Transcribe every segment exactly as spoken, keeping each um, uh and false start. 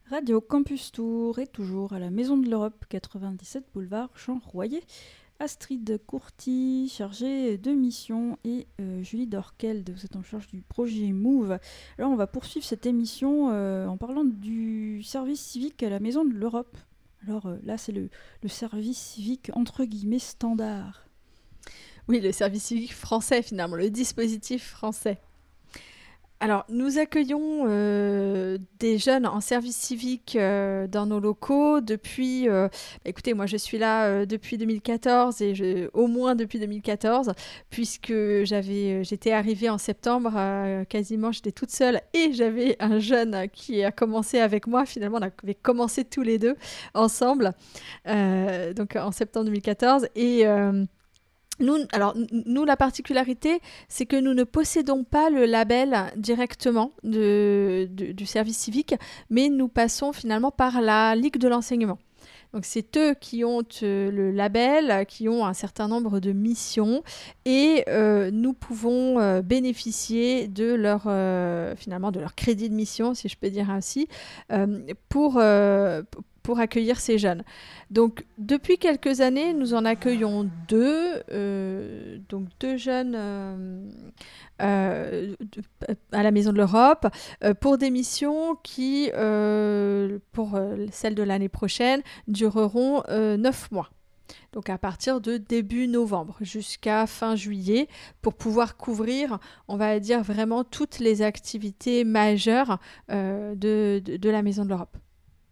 Radio Campus Tour est toujours à la Maison de l'Europe, quatre-vingt-dix-sept boulevard Jean Royer. Astrid Courty, chargée de mission, et euh, Julie Dorkeld, vous êtes en charge du projet Move. Alors on va poursuivre cette émission euh, en parlant du service civique à la Maison de l'Europe. Alors euh, là c'est le, le service civique entre guillemets standard. Oui, le service civique français finalement, le dispositif français. Alors, nous accueillons euh, des jeunes en service civique euh, dans nos locaux depuis... Euh, écoutez, moi, je suis là euh, depuis deux mille quatorze et je, au moins depuis deux mille quatorze, puisque j'avais, j'étais arrivée en septembre, euh, quasiment, j'étais toute seule et j'avais un jeune qui a commencé avec moi. Finalement, on avait commencé tous les deux ensemble, euh, donc en septembre deux mille quatorze. Et... Euh, Nous, alors, nous, la particularité, c'est que nous ne possédons pas le label directement de, de, du service civique, mais nous passons finalement par la Ligue de l'enseignement. Donc, c'est eux qui ont euh, le label, qui ont un certain nombre de missions, et euh, nous pouvons euh, bénéficier de leur, euh, finalement, de leur crédit de mission, si je peux dire ainsi, euh, pour... Euh, pour accueillir ces jeunes. Donc, depuis quelques années, nous en accueillons deux, euh, donc deux jeunes euh, euh, à la Maison de l'Europe euh, pour des missions qui, euh, pour euh, celle de l'année prochaine, dureront euh, neuf mois. Donc, à partir de début novembre jusqu'à fin juillet, pour pouvoir couvrir, on va dire, vraiment toutes les activités majeures euh, de, de, de la Maison de l'Europe.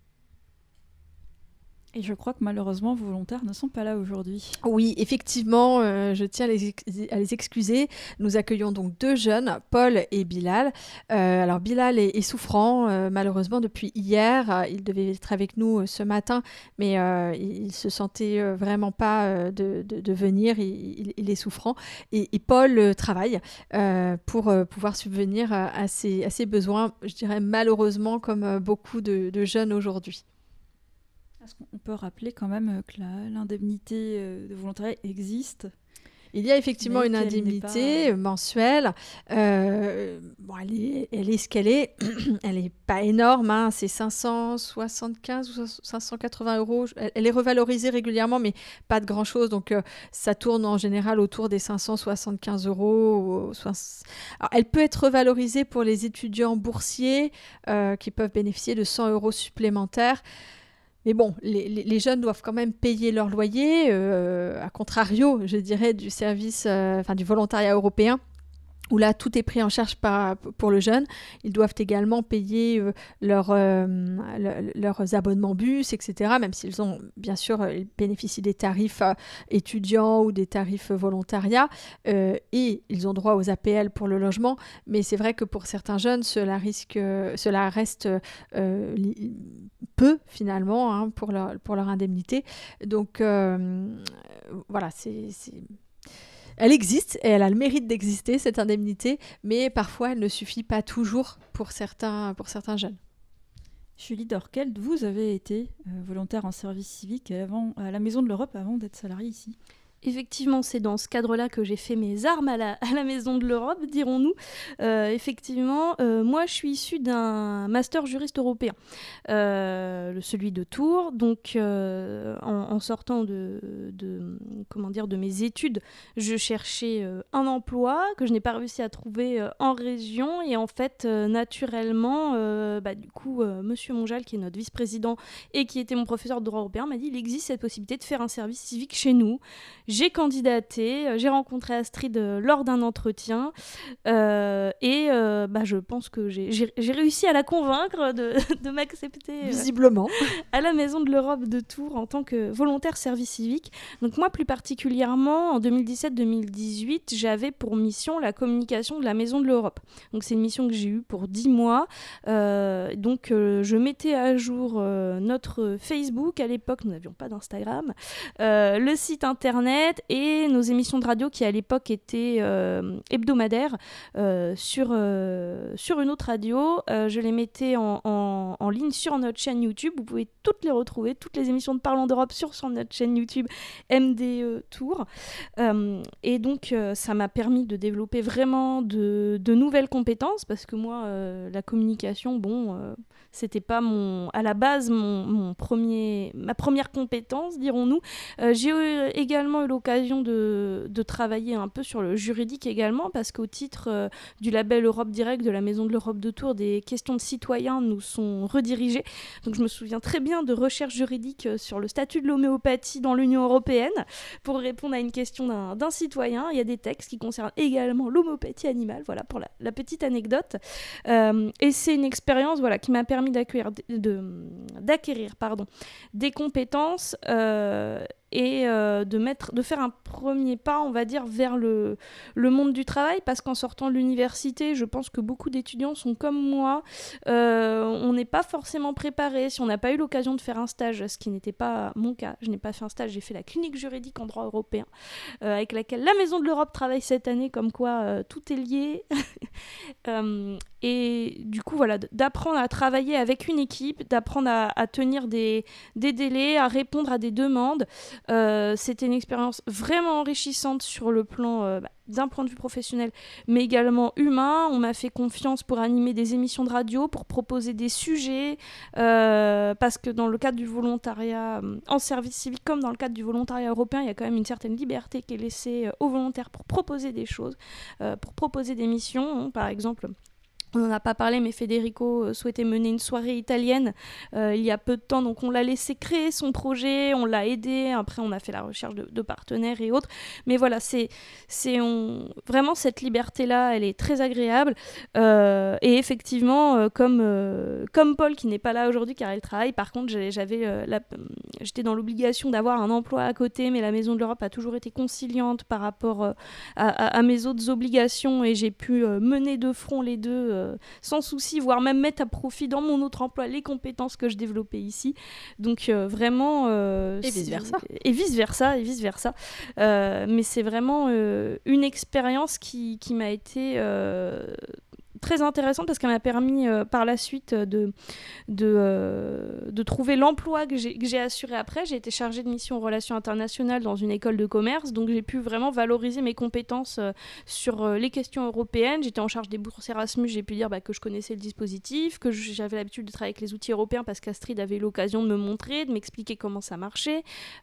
Et je crois que malheureusement, vos volontaires ne sont pas là aujourd'hui. Oui, effectivement, euh, je tiens à les, ex- à les excuser. Nous accueillons donc deux jeunes, Paul et Bilal. Euh, alors, Bilal est, est souffrant, euh, malheureusement, depuis hier. Euh, il devait être avec nous euh, ce matin, mais euh, il ne se sentait euh, vraiment pas euh, de, de, de venir. Il, il, il est souffrant. Et, et Paul euh, travaille euh, pour euh, pouvoir subvenir à, à, ses, à ses besoins, je dirais malheureusement, comme euh, beaucoup de, de jeunes aujourd'hui. Est-ce qu'on peut rappeler quand même que la, l'indemnité de volontariat existe ? Il y a effectivement mais une indemnité pas... mensuelle. Euh, bon, elle est, elle est ce qu'elle est. Elle n'est pas énorme. Hein. C'est cinq cent soixante-quinze ou cinq cent quatre-vingts euros. Elle, elle est revalorisée régulièrement, mais pas de grand-chose. Donc, euh, ça tourne en général autour des cinq cent soixante-quinze euros. Alors, elle peut être revalorisée pour les étudiants boursiers euh, qui peuvent bénéficier de cent euros supplémentaires. Mais bon, les, les, les jeunes doivent quand même payer leur loyer, euh, à contrario, je dirais, du service, euh, enfin du volontariat européen, où là, tout est pris en charge par, pour le jeune. Ils doivent également payer euh, leur, euh, le, leurs abonnements bus, et cetera, même s'ils ont, bien sûr, euh, ils bénéficient des tarifs euh, étudiants ou des tarifs volontariat, euh, et ils ont droit aux A P L pour le logement. Mais c'est vrai que pour certains jeunes, cela, risque, euh, cela reste euh, li- peu, finalement, hein, pour, leur, pour leur indemnité. Donc, euh, voilà, c'est... c'est... Elle existe et elle a le mérite d'exister, cette indemnité, mais parfois elle ne suffit pas toujours pour certains, pour certains jeunes. Julie Dorkeld, vous avez été euh, volontaire en service civique avant, à la Maison de l'Europe avant d'être salariée ici. Effectivement, c'est dans ce cadre-là que j'ai fait mes armes à la, à la Maison de l'Europe, dirons-nous. Euh, effectivement, euh, moi, je suis issue d'un master juriste européen, euh, celui de Tours. Donc, euh, en, en sortant de, de, comment dire, de mes études, je cherchais euh, un emploi que je n'ai pas réussi à trouver euh, en région. Et en fait, euh, naturellement, euh, bah, du coup, euh, Monsieur Monjal, qui est notre vice-président et qui était mon professeur de droit européen, m'a dit il existe cette possibilité de faire un service civique chez nous. J'ai candidaté, j'ai rencontré Astrid lors d'un entretien euh, et euh, bah, je pense que j'ai, j'ai, j'ai réussi à la convaincre de, de m'accepter visiblement euh, à la Maison de l'Europe de Tours en tant que volontaire service civique. Donc moi plus particulièrement en deux mille dix-sept deux mille dix-huit, j'avais pour mission la communication de la Maison de l'Europe. Donc c'est une mission que j'ai eue pour dix mois. Euh, donc euh, je mettais à jour euh, notre Facebook. À l'époque nous n'avions pas d'Instagram, euh, le site internet Internet et nos émissions de radio qui à l'époque étaient euh, hebdomadaires euh, sur, euh, sur une autre radio. Euh, je les mettais en, en, en ligne sur notre chaîne YouTube. Vous pouvez toutes les retrouver, toutes les émissions de Parlons d'Europe sur, sur notre chaîne YouTube M D E Tour. Euh, et donc euh, ça m'a permis de développer vraiment de, de nouvelles compétences parce que moi, euh, la communication, bon... Euh, c'était pas mon, à la base mon, mon premier, ma première compétence, dirons-nous. Euh, j'ai eu, également eu l'occasion de, de travailler un peu sur le juridique également, parce qu'au titre euh, du label Europe Direct de la Maison de l'Europe de Tours, des questions de citoyens nous sont redirigées. Donc je me souviens très bien de recherches juridiques sur le statut de l'homéopathie dans l'Union européenne pour répondre à une question d'un, d'un citoyen. Il y a des textes qui concernent également l'homéopathie animale, voilà pour la, la petite anecdote. Euh, et c'est une expérience voilà, qui m'a permis d'acquérir, de, d'acquérir pardon, des compétences euh, et euh, de, mettre, de faire un premier pas, on va dire, vers le, le monde du travail, parce qu'en sortant de l'université, je pense que beaucoup d'étudiants sont comme moi, euh, on n'est pas forcément préparé, si on n'a pas eu l'occasion de faire un stage, ce qui n'était pas mon cas, je n'ai pas fait un stage, j'ai fait la clinique juridique en droit européen, euh, avec laquelle la Maison de l'Europe travaille cette année, comme quoi euh, tout est lié, euh, et du coup, voilà, d'apprendre à travailler avec une équipe, d'apprendre à, à tenir des, des délais, à répondre à des demandes. Euh, c'était une expérience vraiment enrichissante sur le plan euh, bah, d'un point de vue professionnel, mais également humain. On m'a fait confiance pour animer des émissions de radio, pour proposer des sujets, euh, parce que dans le cadre du volontariat euh, en service civique, comme dans le cadre du volontariat européen, il y a quand même une certaine liberté qui est laissée euh, aux volontaires pour proposer des choses, euh, pour proposer des missions, hein, par exemple. On n'en a pas parlé, mais Federico euh, souhaitait mener une soirée italienne euh, il y a peu de temps, donc on l'a laissé créer son projet, on l'a aidé, après on a fait la recherche de, de partenaires et autres, mais voilà, c'est, c'est on... vraiment cette liberté-là, elle est très agréable, euh, et effectivement, euh, comme, euh, comme Paul, qui n'est pas là aujourd'hui car elle travaille, par contre j'avais, j'avais, euh, la... j'étais dans l'obligation d'avoir un emploi à côté, mais la Maison de l'Europe a toujours été conciliante par rapport euh, à, à, à mes autres obligations, et j'ai pu euh, mener de front les deux euh, sans souci, voire même mettre à profit dans mon autre emploi les compétences que je développais ici. Donc euh, vraiment... Euh, et vice-versa. Et vice-versa, et vice-versa. Euh, mais c'est vraiment euh, une expérience qui, qui m'a été... Euh, très intéressante parce qu'elle m'a permis euh, par la suite de, de, euh, de trouver l'emploi que j'ai, que j'ai assuré après. J'ai été chargée de mission en relations internationales dans une école de commerce, donc j'ai pu vraiment valoriser mes compétences euh, sur euh, les questions européennes. J'étais en charge des bourses Erasmus, j'ai pu dire bah, que je connaissais le dispositif, que j'avais l'habitude de travailler avec les outils européens parce qu'Astrid avait eu l'occasion de me montrer, de m'expliquer comment ça marchait,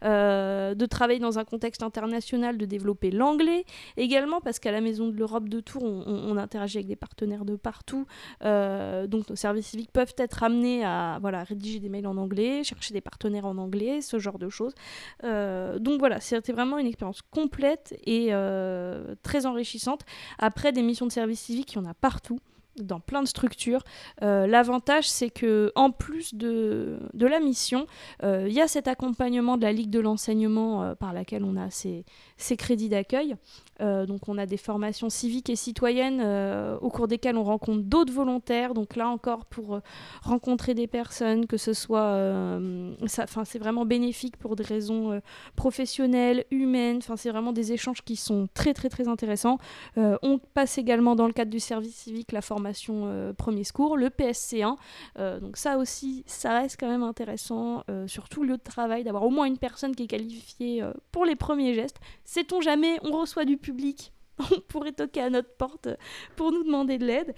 euh, de travailler dans un contexte international, de développer l'anglais, également parce qu'à la Maison de l'Europe de Tours, on, on, on interagit avec des partenaires de partout, euh, donc nos services civiques peuvent être amenés à voilà, rédiger des mails en anglais, chercher des partenaires en anglais, ce genre de choses. Euh, donc voilà, c'était vraiment une expérience complète et euh, très enrichissante. Après, des missions de service civique, il y en a partout, dans plein de structures. Euh, l'avantage, c'est que en plus de, de la mission, il euh, y a cet accompagnement de la Ligue de l'enseignement euh, par laquelle on a ces, ces crédits d'accueil. Euh, donc on a des formations civiques et citoyennes euh, au cours desquelles on rencontre d'autres volontaires, donc là encore pour euh, rencontrer des personnes, que ce soit euh, ça, c'est vraiment bénéfique pour des raisons euh, professionnelles, humaines, c'est vraiment des échanges qui sont très très très intéressants. Euh, on passe également dans le cadre du service civique la formation euh, premier secours, le P S C un, euh, donc ça aussi ça reste quand même intéressant, euh, surtout le lieu de travail, d'avoir au moins une personne qui est qualifiée euh, pour les premiers gestes. Sait-on jamais, on reçoit du public, on pourrait toquer à notre porte pour nous demander de l'aide.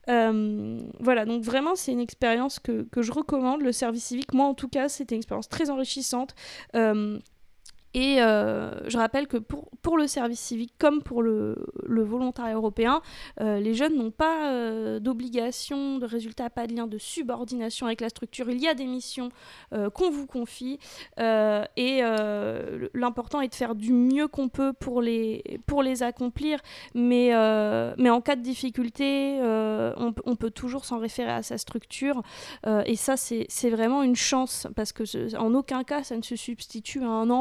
Euh, voilà, donc vraiment, c'est une expérience que, que je recommande, le service civique. Moi, en tout cas, c'était une expérience très enrichissante. Euh, Et euh, je rappelle que pour, pour le service civique, comme pour le, le volontariat européen, euh, les jeunes n'ont pas euh, d'obligation, de résultat, pas de lien de subordination avec la structure. Il y a des missions euh, qu'on vous confie euh, et euh, l'important est de faire du mieux qu'on peut pour les, pour les accomplir. Mais, euh, mais en cas de difficulté, euh, on, on peut toujours s'en référer à sa structure. Euh, et ça, c'est, c'est vraiment une chance parce que ce, en aucun cas, ça ne se substitue à un emploi. C'est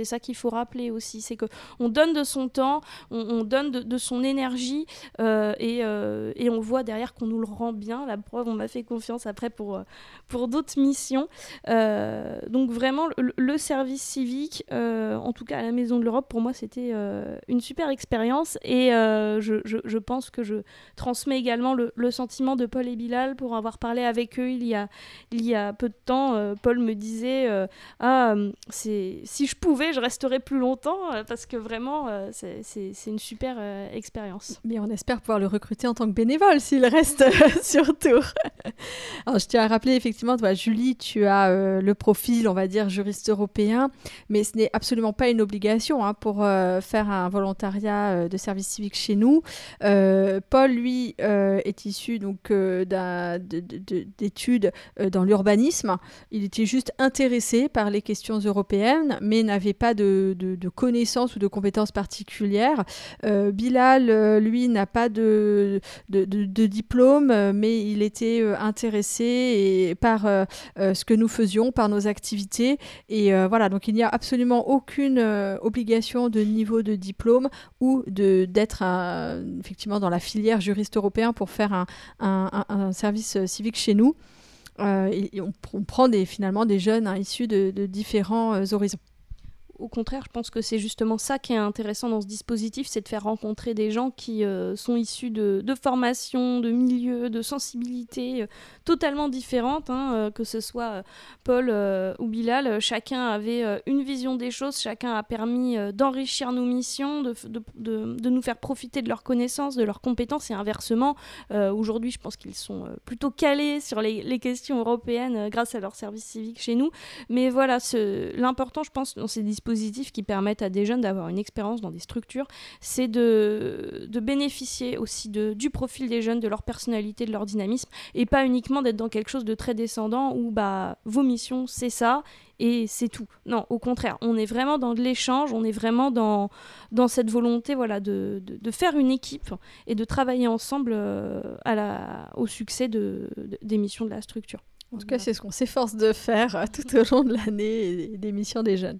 c'est ça qu'il faut rappeler aussi, c'est qu'on donne de son temps, on, on donne de, de son énergie euh, et, euh, et on voit derrière qu'on nous le rend bien. La preuve, on m'a fait confiance après pour, pour d'autres missions. Euh, donc vraiment, le, le service civique, euh, en tout cas à la Maison de l'Europe, pour moi, c'était euh, une super expérience et euh, je, je, je pense que je transmets également le, le sentiment de Paul et Bilal pour avoir parlé avec eux il y a, il y a peu de temps. Euh, Paul me disait euh, ah, c'est, si je pouvais, je resterais plus longtemps euh, parce que vraiment, euh, c'est, c'est, c'est une super euh, expérience. Mais on espère pouvoir le recruter en tant que bénévole s'il reste euh, sur Tours. Alors, je tiens à rappeler, effectivement, toi, Julie, tu as euh, le profil, on va dire, juriste européen, mais ce n'est absolument pas une obligation hein, pour euh, faire un volontariat euh, de service civique chez nous. Euh, Paul, lui, euh, est issu donc, euh, d'un, de, de, d'études euh, dans l'urbanisme. Il était juste intéressé par les questions européennes, mais n'avait pas de, de, de connaissances ou de compétences particulières. Euh, Bilal, euh, lui, n'a pas de, de, de, de diplôme, euh, mais il était euh, intéressé et, par euh, euh, ce que nous faisions, par nos activités. Et euh, voilà, donc il n'y a absolument aucune euh, obligation de niveau de diplôme ou de, d'être un, effectivement dans la filière juriste européen pour faire un, un, un, un service civique chez nous. Euh, et, et on, on prend des, finalement des jeunes hein, issus de, de différents euh, horizons. Au contraire, je pense que c'est justement ça qui est intéressant dans ce dispositif, c'est de faire rencontrer des gens qui euh, sont issus de, de formations, de milieux, de sensibilités euh, totalement différentes, hein, euh, que ce soit euh, Paul euh, ou Bilal. Euh, chacun avait euh, une vision des choses, chacun a permis euh, d'enrichir nos missions, de, de, de, de nous faire profiter de leurs connaissances, de leurs compétences, et inversement, euh, aujourd'hui, je pense qu'ils sont euh, plutôt calés sur les, les questions européennes euh, grâce à leur service civique chez nous. Mais voilà, ce, l'important, je pense, dans ces dispositifs qui permettent à des jeunes d'avoir une expérience dans des structures, c'est de, de bénéficier aussi de, du profil des jeunes, de leur personnalité, de leur dynamisme, et pas uniquement d'être dans quelque chose de très descendant où bah, vos missions, c'est ça, et c'est tout. Non, au contraire, on est vraiment dans de l'échange, on est vraiment dans, dans cette volonté voilà, de, de, de faire une équipe et de travailler ensemble euh, à la, au succès de, de, des missions de la structure. En tout cas, c'est ce qu'on s'efforce de faire euh, tout au long de l'année et des missions des jeunes.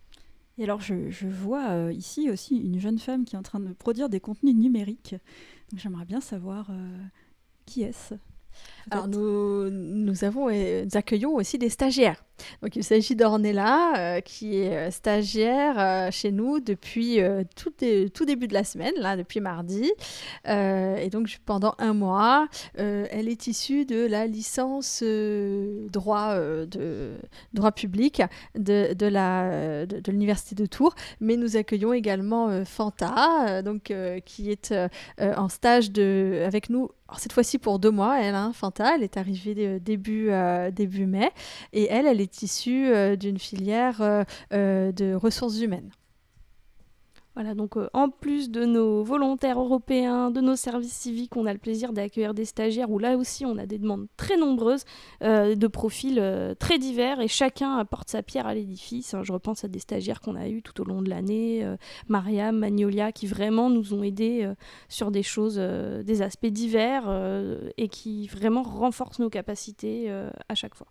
Et alors, je, je vois euh, ici aussi une jeune femme qui est en train de produire des contenus numériques. Donc, j'aimerais bien savoir euh, qui est-ce. Alors, nous, nous, avons, euh, nous accueillons aussi des stagiaires. Donc, il s'agit d'Ornella, euh, qui est stagiaire euh, chez nous depuis euh, tout, dé- tout début de la semaine, là, depuis mardi. Euh, et donc, pendant un mois, euh, elle est issue de la licence euh, droit, euh, de, droit public de, de, la, de, de l'Université de Tours. Mais nous accueillons également euh, Fanta, euh, donc, euh, qui est euh, en stage de, avec nous. Alors, cette fois-ci pour deux mois, elle, hein, Fanta, elle est arrivée de, début, euh, début mai, et elle, elle est issue euh, d'une filière euh, euh, de ressources humaines. Voilà, donc euh, en plus de nos volontaires européens, de nos services civiques, on a le plaisir d'accueillir des stagiaires où là aussi on a des demandes très nombreuses, euh, de profils euh, très divers, et chacun apporte sa pierre à l'édifice. Hein, je repense à des stagiaires qu'on a eus tout au long de l'année, euh, Mariam, Magnolia, qui vraiment nous ont aidés euh, sur des choses, euh, des aspects divers euh, et qui vraiment renforcent nos capacités euh, à chaque fois.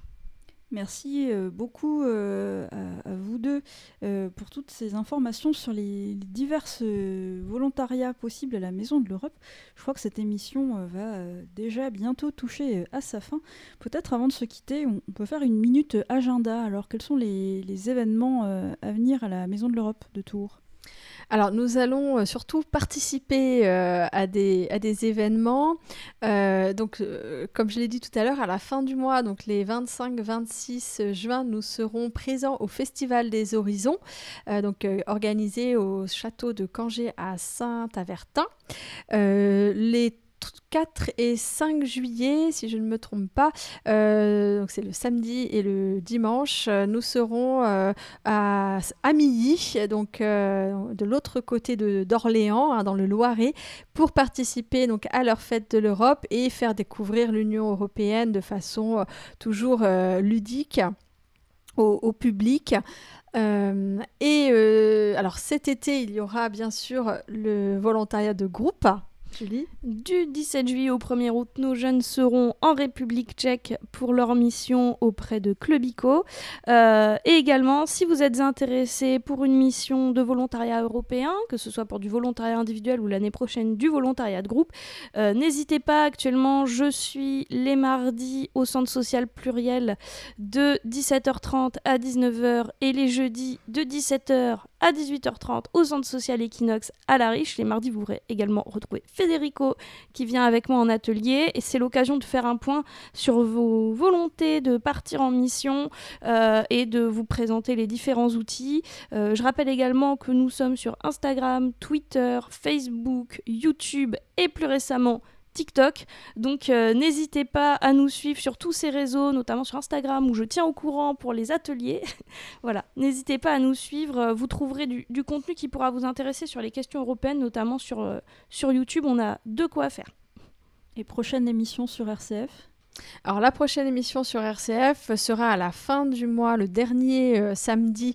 Merci euh, beaucoup euh, à, à vous deux euh, pour toutes ces informations sur les, les divers euh, volontariats possibles à la Maison de l'Europe. Je crois que cette émission euh, va euh, déjà bientôt toucher euh, à sa fin. Peut-être avant de se quitter, on, on peut faire une minute agenda. Alors, quels sont les, les événements euh, à venir à la Maison de l'Europe de Tours ? Alors, nous allons surtout participer euh, à, des, à des événements. Euh, donc, euh, comme je l'ai dit tout à l'heure, à la fin du mois, donc les vingt-cinq vingt-six juin, nous serons présents au Festival des Horizons, euh, donc euh, organisé au château de Cangé à Saint-Avertin. Euh, les quatre et cinq juillet, si je ne me trompe pas, euh, donc c'est le samedi et le dimanche, euh, nous serons euh, à Amilly, donc euh, de l'autre côté de, d'Orléans, hein, dans le Loiret, pour participer donc à leur fête de l'Europe et faire découvrir l'Union européenne de façon euh, toujours euh, ludique au, au public. Euh, et euh, alors cet été, il y aura bien sûr le volontariat de groupe. Julie ? Du dix-sept juillet au premier août, nos jeunes seront en République tchèque pour leur mission auprès de Clubico. Euh, et également, si vous êtes intéressé pour une mission de volontariat européen, que ce soit pour du volontariat individuel ou l'année prochaine du volontariat de groupe, euh, n'hésitez pas. Actuellement, je suis les mardis au centre social pluriel de dix-sept heures trente à dix-neuf heures et les jeudis de dix-sept heures à dix-huit heures trente au centre social Equinox à La Riche. Les mardis, vous pourrez également retrouver Federico qui vient avec moi en atelier et c'est l'occasion de faire un point sur vos volontés de partir en mission euh, et de vous présenter les différents outils. Euh, je rappelle également que nous sommes sur Instagram, Twitter, Facebook, YouTube et plus récemment TikTok, donc euh, n'hésitez pas à nous suivre sur tous ces réseaux, notamment sur Instagram où je tiens au courant pour les ateliers. Voilà, n'hésitez pas à nous suivre, vous trouverez du, du contenu qui pourra vous intéresser sur les questions européennes, notamment sur, euh, sur YouTube, on a de quoi faire. Et prochaine émission sur R C F ? Alors la prochaine émission sur R C F sera à la fin du mois, le dernier euh, samedi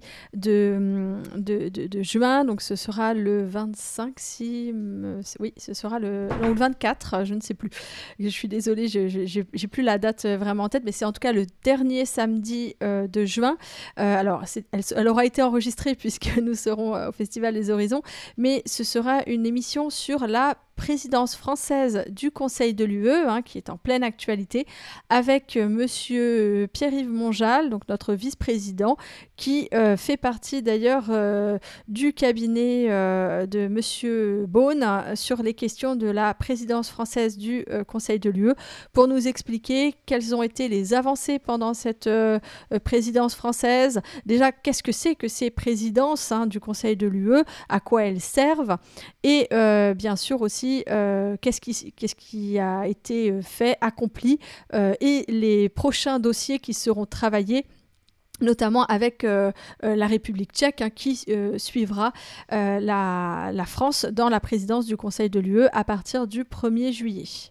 de, de, de, de juin, donc ce sera le vingt-cinq, si, euh, oui, ce sera le, non, le vingt-quatre, je ne sais plus, je suis désolée, je, je, j'ai, j'ai plus la date vraiment en tête, mais c'est en tout cas le dernier samedi euh, de juin. Euh, alors c'est, elle, elle aura été enregistrée puisque nous serons euh, au Festival des Horizons, mais ce sera une émission sur la présidence française du Conseil de l'U E, hein, qui est en pleine actualité, avec euh, monsieur Pierre-Yves Monjal, donc notre vice-président, qui euh, fait partie d'ailleurs euh, du cabinet euh, de monsieur Beaune euh, sur les questions de la présidence française du euh, Conseil de l'U E, pour nous expliquer quelles ont été les avancées pendant cette euh, présidence française. Déjà, qu'est-ce que c'est que ces présidences hein, du Conseil de l'U E, à quoi elles servent, et euh, bien sûr aussi Euh, qu'est-ce, qui, qu'est-ce qui a été fait, accompli, euh, et les prochains dossiers qui seront travaillés, notamment avec euh, euh, la République tchèque hein, qui euh, suivra euh, la, la France dans la présidence du Conseil de l'U E à partir du premier juillet.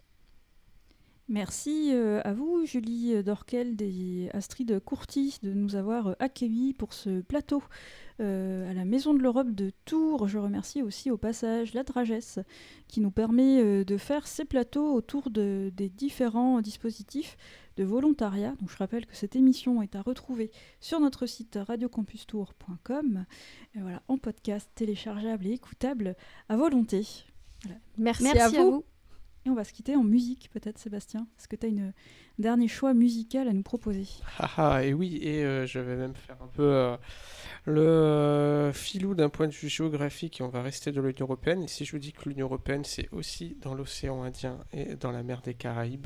Merci euh, à vous, Julie Dorkeld et Astrid Courty, de nous avoir euh, accueillis pour ce plateau euh, à la Maison de l'Europe de Tours. Je remercie aussi au passage la Dragesse qui nous permet euh, de faire ces plateaux autour de, des différents dispositifs de volontariat. Donc, je rappelle que cette émission est à retrouver sur notre site radio campus tours point com, et voilà, en podcast téléchargeable et écoutable à volonté. Voilà. Merci, Merci à vous. à vous. Et on va se quitter en musique, peut-être, Sébastien. Est-ce que tu as une dernier choix musical à nous proposer ? Ah ah, et oui, et euh, je vais même faire un peu euh, le euh, filou d'un point de vue géographique, et on va rester dans l'Union européenne. Et si je vous dis que l'Union européenne, c'est aussi dans l'océan Indien et dans la mer des Caraïbes,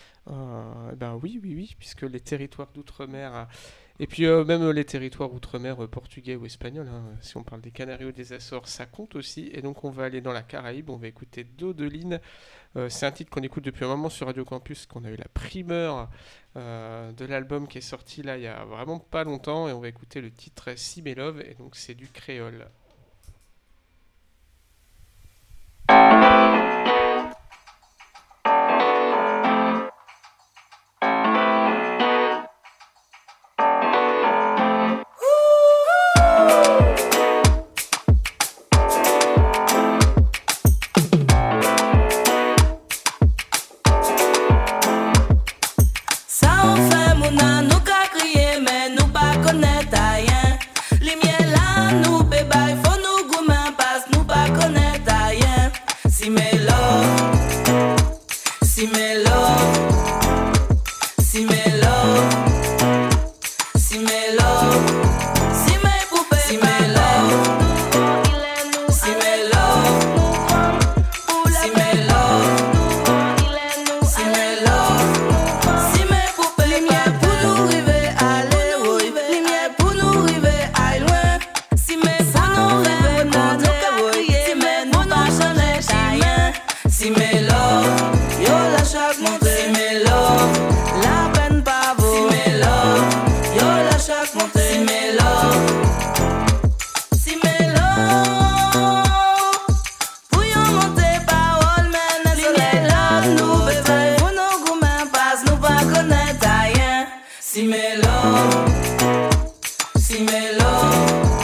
euh, ben oui, oui, oui, puisque les territoires d'outre-mer... Et puis euh, même les territoires outre-mer euh, portugais ou espagnols, hein, si on parle des Canaries ou des Açores, ça compte aussi. Et donc on va aller dans la Caraïbe, on va écouter Dodeline. Euh, c'est un titre qu'on écoute depuis un moment sur Radio Campus, qu'on a eu la primeur euh, de l'album qui est sorti là il y a vraiment pas longtemps. Et on va écouter le titre Si Mes Love, et donc c'est du créole.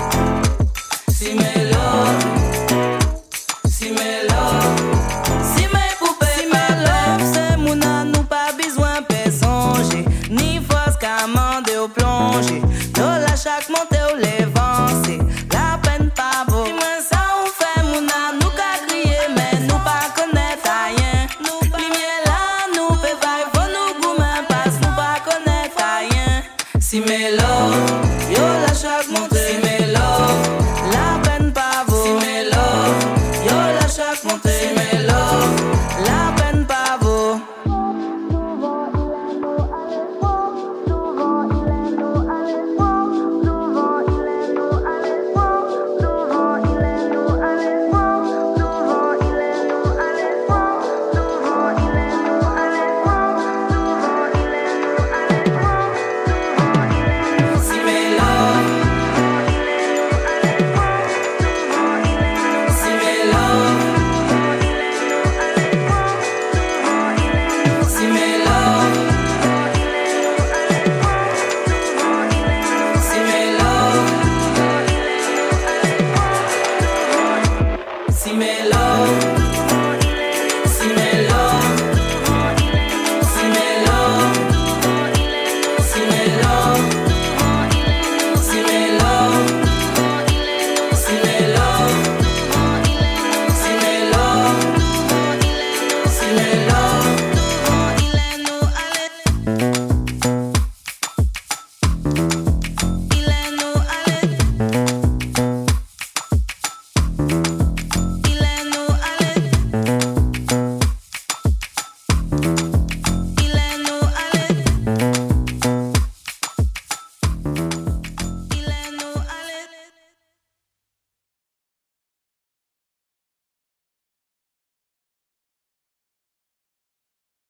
Si Dímelo.